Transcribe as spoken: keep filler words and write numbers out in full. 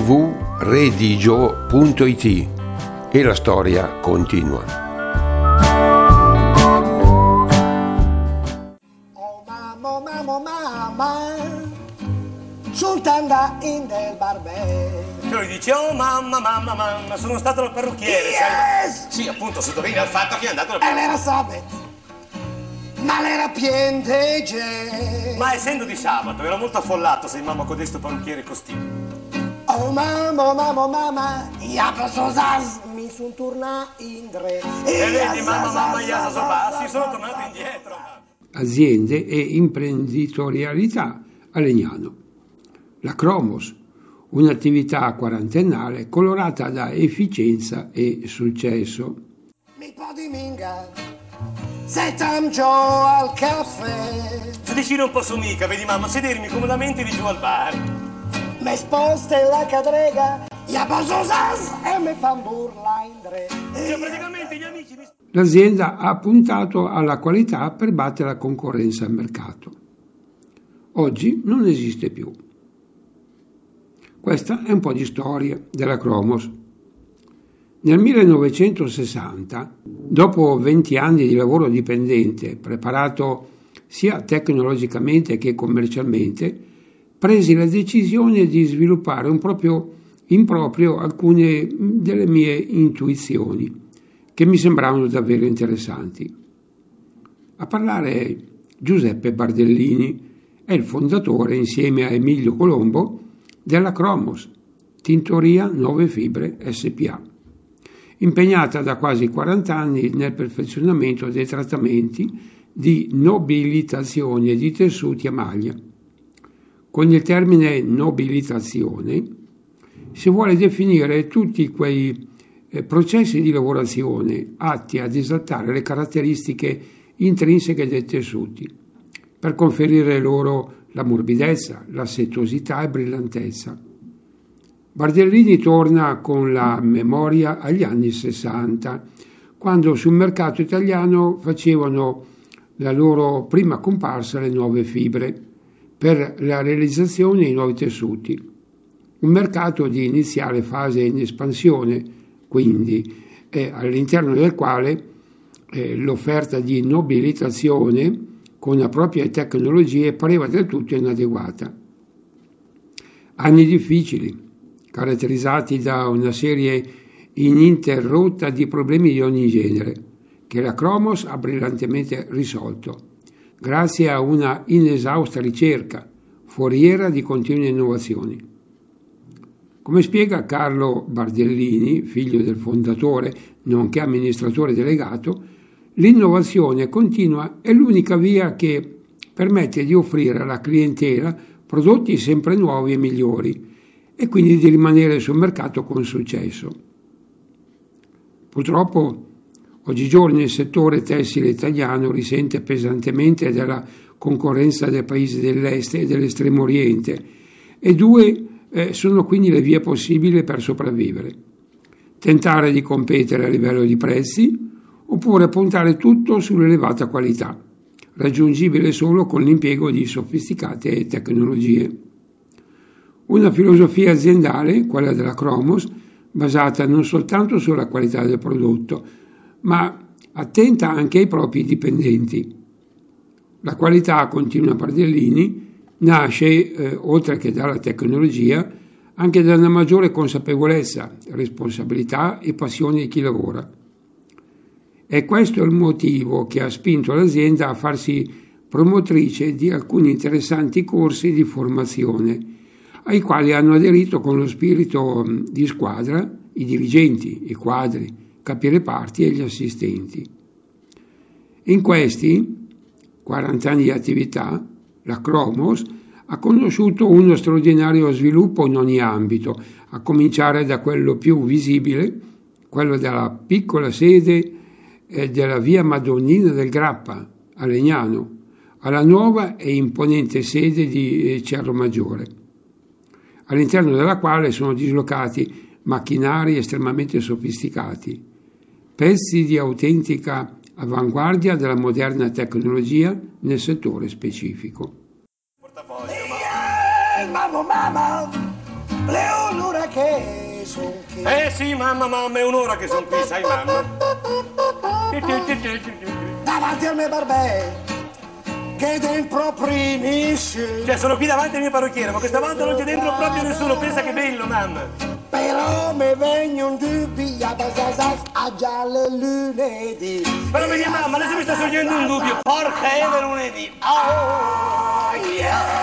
punto redigio punto it e la storia continua. Oh mamma, mamma, mamma, sultana in del barbè. Che lui dice, oh mamma, mamma, mamma, sono stato dal parrucchiere. Yes! Sai? Sì, appunto, sottolinea il fatto che è andato dal E parrucchiere. l'era sabato, ma l'era piente gente. Ma essendo di sabato, era molto affollato se mamma codesto parrucchiere costì. Oh mamma, mamma, mamma, ja posso sas, mi son torna in dre. E vedi, mamma, mamma, Iasa Sobassi, sono tornato indietro. Aziende e imprenditorialità a Legnano. La Cromos, un'attività quarantennale colorata da efficienza e successo. Mi po' di minga, se tam giù al caffè. Se vicino non posso mica, vedi mamma, sedermi comodamente di giù al bar. Me sposta la cadrega, ja posso sas, e me fan burla in dre. Cioè, praticamente gli amici mi... L'azienda ha puntato alla qualità per battere la concorrenza al mercato. Oggi non esiste più. Questa è un po' di storia della Cromos. Nel millenovecentosessanta, dopo venti anni di lavoro dipendente, preparato sia tecnologicamente che commercialmente, presi la decisione di sviluppare un proprio in proprio alcune delle mie intuizioni, che mi sembravano davvero interessanti. A parlare è Giuseppe Bardellini, è il fondatore, insieme a Emilio Colombo, della Cromos, Tintoria Nuove Fibre S p A, impegnata da quasi quaranta anni nel perfezionamento dei trattamenti di nobilitazione di tessuti a maglia. Con il termine nobilitazione si vuole definire tutti quei eh, processi di lavorazione atti ad esaltare le caratteristiche intrinseche dei tessuti, per conferire loro la morbidezza, la settosità e brillantezza. Bardellini torna con la memoria agli anni sessanta, quando sul mercato italiano facevano la loro prima comparsa le nuove fibre per la realizzazione di nuovi tessuti. Un mercato di iniziale fase in espansione, quindi, eh, all'interno del quale eh, l'offerta di nobilitazione con le proprie tecnologie pareva del tutto inadeguata. Anni difficili, caratterizzati da una serie ininterrotta di problemi di ogni genere, che la Cromos ha brillantemente risolto, grazie a una inesausta ricerca, foriera di continue innovazioni. Come spiega Carlo Bardellini, figlio del fondatore, nonché amministratore delegato, l'innovazione continua è l'unica via che permette di offrire alla clientela prodotti sempre nuovi e migliori e quindi di rimanere sul mercato con successo. Purtroppo oggigiorno il settore tessile italiano risente pesantemente della concorrenza dei paesi dell'est e dell'estremo oriente e due eh, sono quindi le vie possibili per sopravvivere. Tentare di competere a livello di prezzi oppure puntare tutto sull'elevata qualità, raggiungibile solo con l'impiego di sofisticate tecnologie. Una filosofia aziendale, quella della Cromos, basata non soltanto sulla qualità del prodotto, ma attenta anche ai propri dipendenti. La qualità, continua Bardellini, nasce, eh, oltre che dalla tecnologia, anche da una maggiore consapevolezza, responsabilità e passione di chi lavora. E questo è il motivo che ha spinto l'azienda a farsi promotrice di alcuni interessanti corsi di formazione, ai quali hanno aderito con lo spirito di squadra i dirigenti, i quadri, capi reparti e gli assistenti. In questi quaranta anni di attività, la Cromos ha conosciuto uno straordinario sviluppo in ogni ambito, a cominciare da quello più visibile, quello della piccola sede eh, della via Madonnina del Grappa, a Legnano, alla nuova e imponente sede di eh, Cerro Maggiore, all'interno della quale sono dislocati macchinari estremamente sofisticati, pezzi di autentica avanguardia della moderna tecnologia nel settore specifico. Yeah, mamma, mamma, le un'ora che son qui. Eh sì, mamma, mamma, è un'ora che sono qui, sai, mamma. Davanti al mio barbè, che dentro primisce. Cioè, sono qui davanti al mio parrucchiere, ma questa volta non c'è dentro proprio nessuno. Pensa che bello, mamma. Però mi vengono un dubbio, a già le lunedì. Però vedi, mamma, adesso mi sta sorgendo un dubbio. Porca Eve lunedì. Oh, yeah.